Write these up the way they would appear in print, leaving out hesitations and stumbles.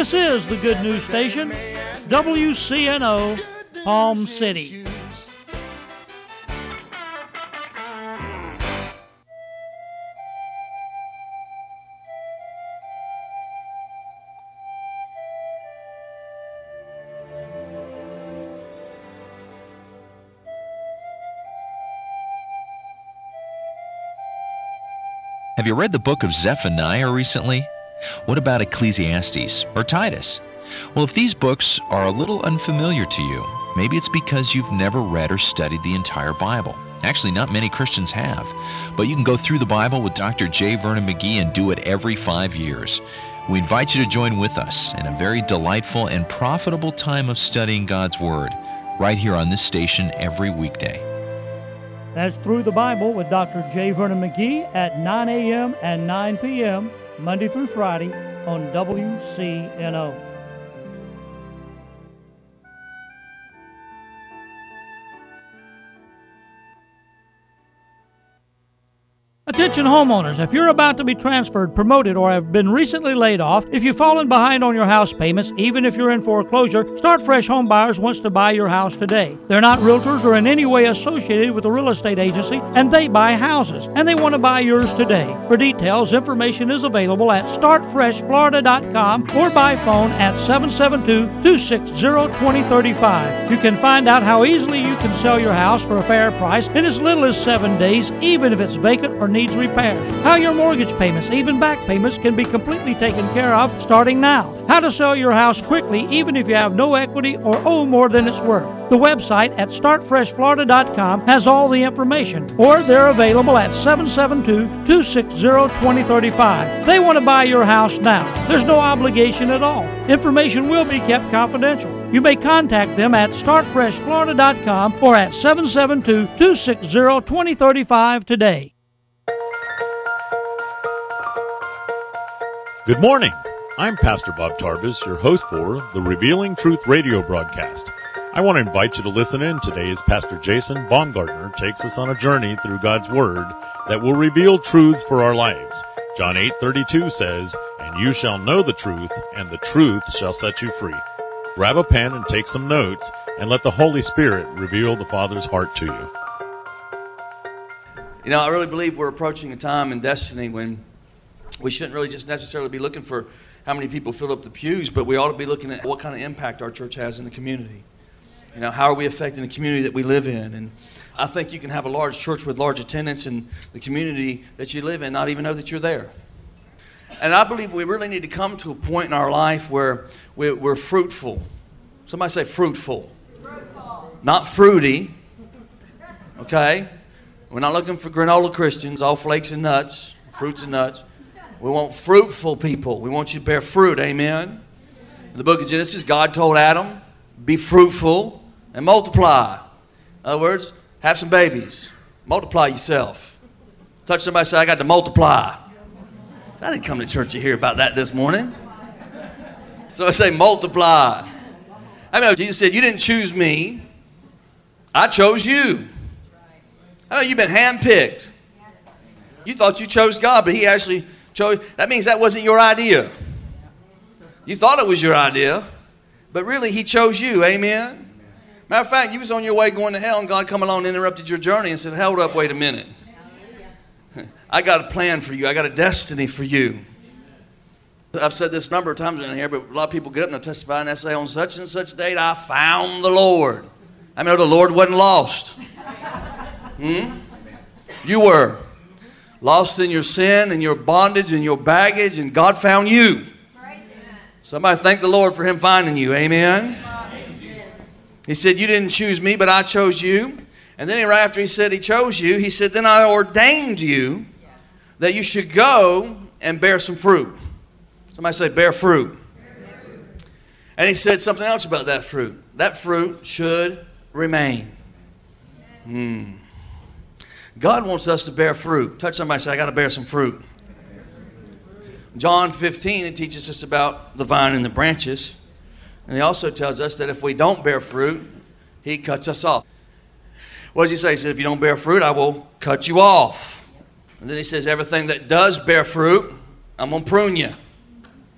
This is the Good News Station, WCNO, Palm City. Have you read the book of Zephaniah recently? What about Ecclesiastes or Titus? Well, if these books are a little unfamiliar to you, maybe it's because you've never read or studied the entire Bible. Actually, not many Christians have. But you can go through the Bible with Dr. J. Vernon McGee and do it every 5 years. We invite you to join with us in a very delightful and profitable time of studying God's Word, right here on this station every weekday. That's Through the Bible with Dr. J. Vernon McGee at 9 a.m. and 9 p.m., Monday through Friday on WCNO. Attention homeowners, if you're about to be transferred, promoted, or have been recently laid off, if you've fallen behind on your house payments, even if you're in foreclosure, Start Fresh Home Buyers wants to buy your house today. They're not realtors or in any way associated with a real estate agency, and they buy houses, and they want to buy yours today. For details, information is available at startfreshflorida.com or by phone at 772-260-2035. You can find out how easily you can sell your house for a fair price in as little as 7 days, even if it's vacant or needs repairs. How your mortgage payments, even back payments, can be completely taken care of starting now. How to sell your house quickly even if you have no equity or owe more than it's worth. The website at startfreshflorida.com has all the information, or they're available at 772-260-2035. They want to buy your house now. There's no obligation at all. Information will be kept confidential. You may contact them at startfreshflorida.com or at 772-260-2035 today. Good morning. I'm Pastor Bob Tarbus, your host for the Revealing Truth radio broadcast. I want to invite you to listen in today as Pastor Jason Baumgartner takes us on a journey through God's Word that will reveal truths for our lives. John 8:32 says, "And you shall know the truth, and the truth shall set you free." Grab a pen and take some notes, and let the Holy Spirit reveal the Father's heart to you. You know, I really believe we're approaching a time in destiny when we shouldn't really just necessarily be looking for how many people fill up the pews, but we ought to be looking at what kind of impact our church has in the community. You know, how are we affecting the community that we live in? And I think you can have a large church with large attendance in the community that you live in, not even know that you're there. And I believe we really need to come to a point in our life where we're fruitful. Somebody say fruitful. Fruitful. Not fruity. Okay? We're not looking for granola Christians, all flakes and nuts, fruits and nuts. We want fruitful people. We want you to bear fruit. Amen? In the book of Genesis, God told Adam, be fruitful and multiply. In other words, have some babies. Multiply yourself. Touch somebody and say, I got to multiply. I didn't come to church to hear about that this morning. So I say multiply. I know Jesus said, you didn't choose me. I chose you. I know you've been handpicked. You thought you chose God, but he actually chose. That means that wasn't your idea. You thought it was your idea, but really he chose you. Amen? Matter of fact, you was on your way going to hell, and God come along and interrupted your journey and said, hold up, wait a minute. I got a plan for you. I got a destiny for you. I've said this a number of times in here, but a lot of people get up and they'll testify and they say, on such and such date, I found the Lord. I mean, the Lord wasn't lost. You were lost in your sin and your bondage and your baggage, and God found you. Somebody thank the Lord for him finding you. Amen? He said, you didn't choose me, but I chose you. And then right after he said he chose you, he said, then I ordained you that you should go and bear some fruit. Somebody say, bear fruit. And he said something else about that fruit. That fruit should remain. God wants us to bear fruit. Touch somebody and say, I got to bear some fruit. John 15, it teaches us about the vine and the branches. And he also tells us that if we don't bear fruit, he cuts us off. What does he say? He said, if you don't bear fruit, I will cut you off. And then he says, everything that does bear fruit, I'm going to prune you.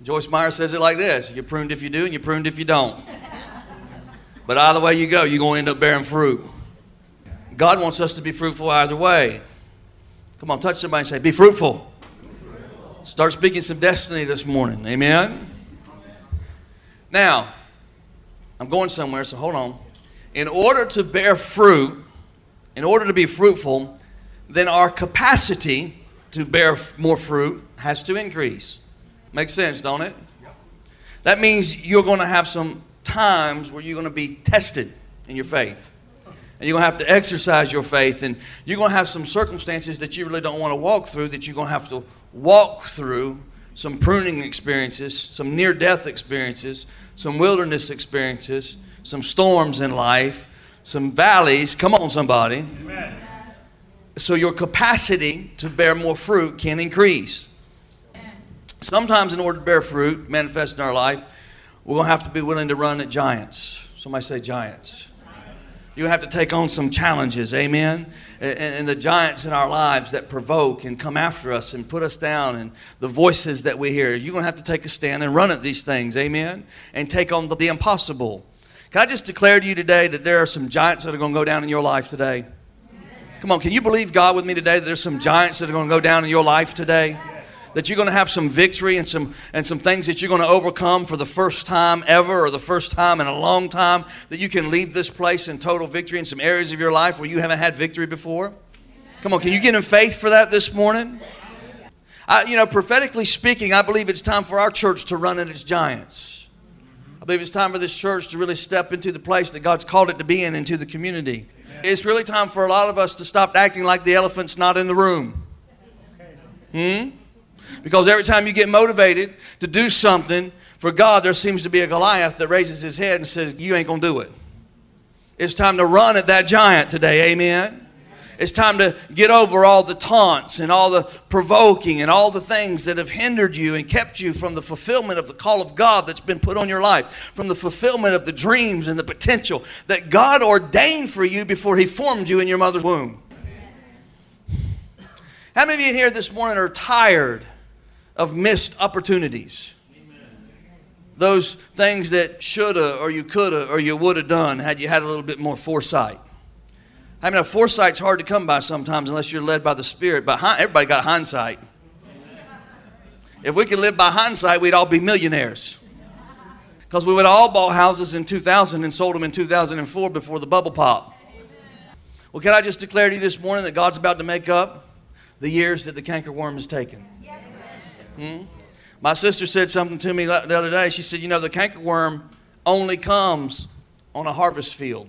Joyce Meyer says it like this: you're pruned if you do, and you're pruned if you don't. But either way you go, you're going to end up bearing fruit. God wants us to be fruitful either way. Come on, touch somebody and say, be fruitful. Start speaking some destiny this morning. Amen? Now, I'm going somewhere, so hold on. In order to bear fruit, in order to be fruitful, then our capacity to bear more fruit has to increase. Makes sense, don't it? That means you're going to have some times where you're going to be tested in your faith. And you're going to have to exercise your faith. And you're going to have some circumstances that you really don't want to walk through, that you're going to have to walk through. Some pruning experiences, some near-death experiences, some wilderness experiences, some storms in life, some valleys. Come on, somebody. Amen. So your capacity to bear more fruit can increase. Sometimes in order to bear fruit, manifest in our life, we're going to have to be willing to run at giants. Somebody say giants. You're going to have to take on some challenges, amen? And the giants in our lives that provoke and come after us and put us down, and the voices that we hear. You're going to have to take a stand and run at these things, amen? And take on the impossible. Can I just declare to you today that there are some giants that are going to go down in your life today? Come on, can you believe God with me today that there's some giants that are going to go down in your life today? That you're going to have some victory and some things that you're going to overcome for the first time ever, or the first time in a long time, that you can leave this place in total victory in some areas of your life where you haven't had victory before. Come on, can you get in faith for that this morning? Prophetically speaking, I believe it's time for our church to run at its giants. I believe it's time for this church to really step into the place that God's called it to be in, into the community. It's really time for a lot of us to stop acting like the elephant's not in the room. Because every time you get motivated to do something for God, there seems to be a Goliath that raises his head and says, you ain't going to do it. It's time to run at that giant today, amen? It's time to get over all the taunts and all the provoking and all the things that have hindered you and kept you from the fulfillment of the call of God that's been put on your life, from the fulfillment of the dreams and the potential that God ordained for you before He formed you in your mother's womb. How many of you in here this morning are tired of missed opportunities? Those things that shoulda or you coulda or you woulda done had you had a little bit more foresight. I mean, foresight's hard to come by sometimes unless you're led by the Spirit. But everybody got hindsight. If we could live by hindsight, we'd all be millionaires. Because we would have all bought houses in 2000 and sold them in 2004 before the bubble popped. Well, can I just declare to you this morning that God's about to make up the years that the cankerworm has taken? My sister said something to me the other day. She said, the cankerworm only comes on a harvest field.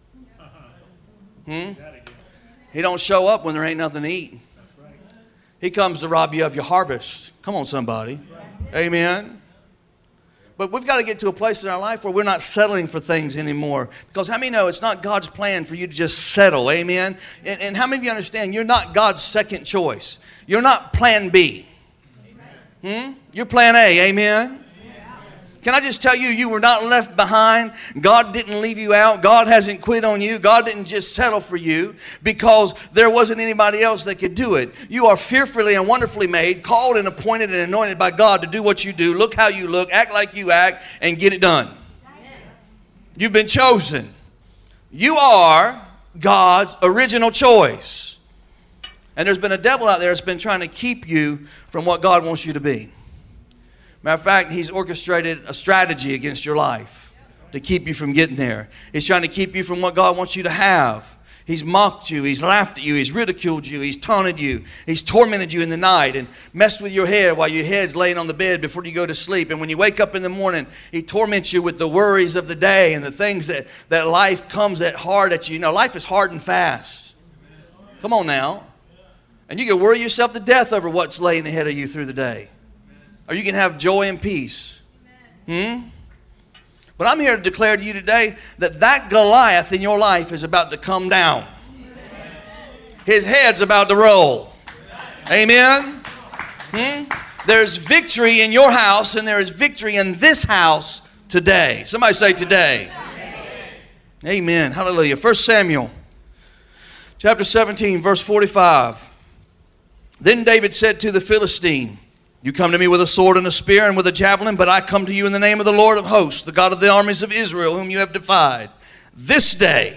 He don't show up when there ain't nothing to eat. He comes to rob you of your harvest. Come on, somebody. Amen. But we've got to get to a place in our life where we're not settling for things anymore. Because how many know it's not God's plan for you to just settle? Amen. And how many of you understand you're not God's second choice? You're not plan B. You're plan A, amen? Can I just tell you, you were not left behind. God didn't leave you out. God hasn't quit on you. God didn't just settle for you because there wasn't anybody else that could do it. You are fearfully and wonderfully made, called and appointed and anointed by God to do what you do, look how you look, act like you act, and get it done. You've been chosen. You are God's original choice. And there's been a devil out there that's been trying to keep you from what God wants you to be. Matter of fact, he's orchestrated a strategy against your life to keep you from getting there. He's trying to keep you from what God wants you to have. He's mocked you. He's laughed at you. He's ridiculed you. He's taunted you. He's tormented you in the night and messed with your head while your head's laying on the bed before you go to sleep. And when you wake up in the morning, he torments you with the worries of the day and the things that life comes at hard at you. Life is hard and fast. Come on now. And you can worry yourself to death over what's laying ahead of you through the day. Or you can have joy and peace. But I'm here to declare to you today that Goliath in your life is about to come down. His head's about to roll. Amen? There's victory in your house and there is victory in this house today. Somebody say today. Amen. Hallelujah. 1 Samuel chapter 17 verse 45. Then David said to the Philistine, You come to me with a sword and a spear and with a javelin, but I come to you in the name of the Lord of hosts, the God of the armies of Israel, whom you have defied. This day,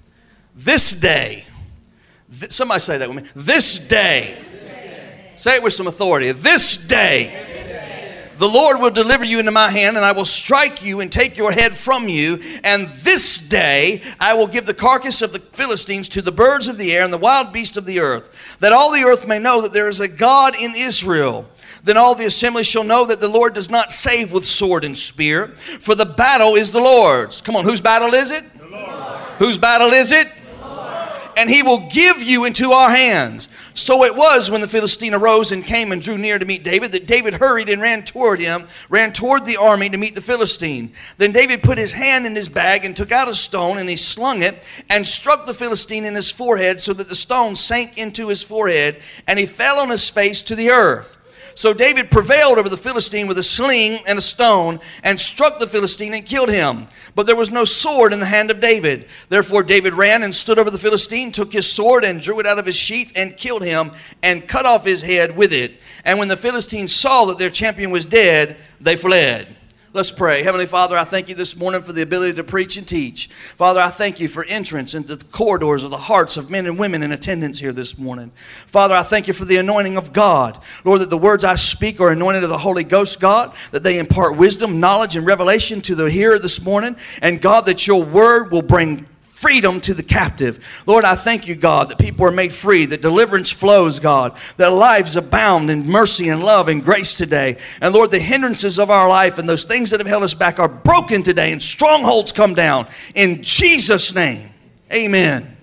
somebody say that with me. This day. Say it with some authority. This day. The Lord will deliver you into my hand, and I will strike you and take your head from you. And this day I will give the carcass of the Philistines to the birds of the air and the wild beasts of the earth, that all the earth may know that there is a God in Israel. Then all the assembly shall know that the Lord does not save with sword and spear, for the battle is the Lord's. Come on, whose battle is it? The Lord. Whose battle is it? And he will give you into our hands. So it was when the Philistine arose and came and drew near to meet David, that David hurried and ran toward the army to meet the Philistine. Then David put his hand in his bag and took out a stone, and he slung it and struck the Philistine in his forehead, so that the stone sank into his forehead, and he fell on his face to the earth. So David prevailed over the Philistine with a sling and a stone, and struck the Philistine and killed him. But there was no sword in the hand of David. Therefore David ran and stood over the Philistine, took his sword and drew it out of his sheath, and killed him, and cut off his head with it. And when the Philistines saw that their champion was dead, they fled. Let's pray. Heavenly Father, I thank you this morning for the ability to preach and teach. Father, I thank you for entrance into the corridors of the hearts of men and women in attendance here this morning. Father, I thank you for the anointing of God. Lord, that the words I speak are anointed of the Holy Ghost, God, that they impart wisdom, knowledge, and revelation to the hearer this morning. And God, that your word will bring freedom to the captive. Lord, I thank you, God, that people are made free, that deliverance flows, God, that lives abound in mercy and love and grace today. And Lord, the hindrances of our life and those things that have held us back are broken today, and strongholds come down. In Jesus' name, amen.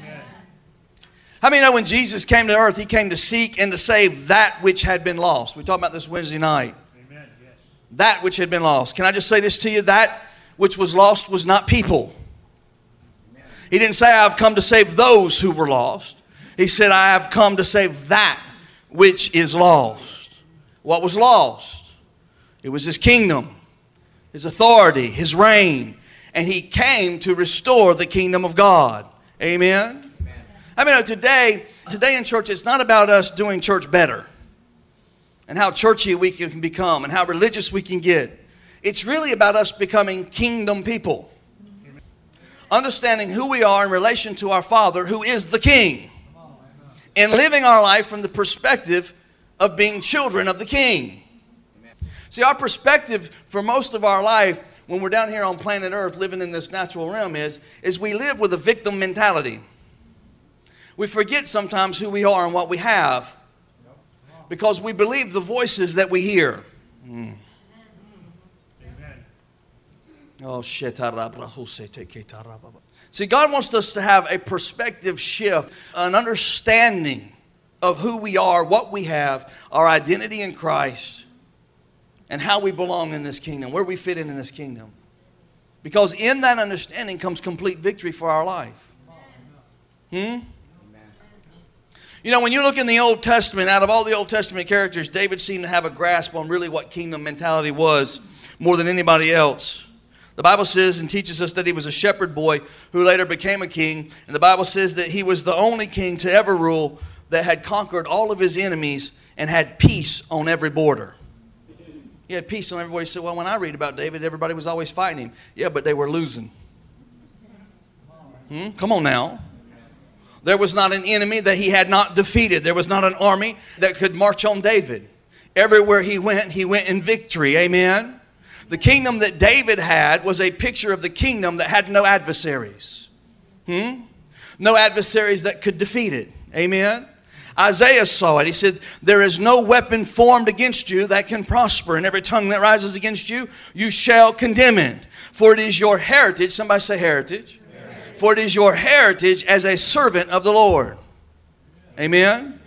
How many know when Jesus came to earth, he came to seek and to save that which had been lost? We talked about this Wednesday night. Amen. Yes. That which had been lost. Can I just say this to you? That which was lost was not people. He didn't say, I have come to save those who were lost. He said, I have come to save that which is lost. What was lost? It was his kingdom, his authority, his reign. And he came to restore the kingdom of God. Amen? I mean, today in church, it's not about us doing church better and how churchy we can become and how religious we can get. It's really about us becoming kingdom people. Understanding who we are in relation to our Father, who is the King, and living our life from the perspective of being children of the King. See, our perspective for most of our life when we're down here on planet Earth living in this natural realm is we live with a victim mentality. We forget sometimes who we are and what we have because we believe the voices that we hear. Oh, shit. See, God wants us to have a perspective shift, an understanding of who we are, what we have, our identity in Christ, and how we belong in this kingdom, where we fit in this kingdom. Because in that understanding comes complete victory for our life. You know, when you look in the Old Testament, out of all the Old Testament characters, David seemed to have a grasp on really what kingdom mentality was more than anybody else. The Bible says and teaches us that he was a shepherd boy who later became a king. And the Bible says that he was the only king to ever rule that had conquered all of his enemies and had peace on every border. He had peace on everybody. Said, well, when I read about David, everybody was always fighting him. Yeah, but they were losing. Come on now. There was not an enemy that he had not defeated. There was not an army that could march on David. Everywhere he went in victory. Amen. The kingdom that David had was a picture of the kingdom that had no adversaries. No adversaries that could defeat it. Amen. Isaiah saw it. He said, there is no weapon formed against you that can prosper, and every tongue that rises against you, you shall condemn it. For it is your heritage, somebody say heritage. For it is your heritage as a servant of the Lord. Amen.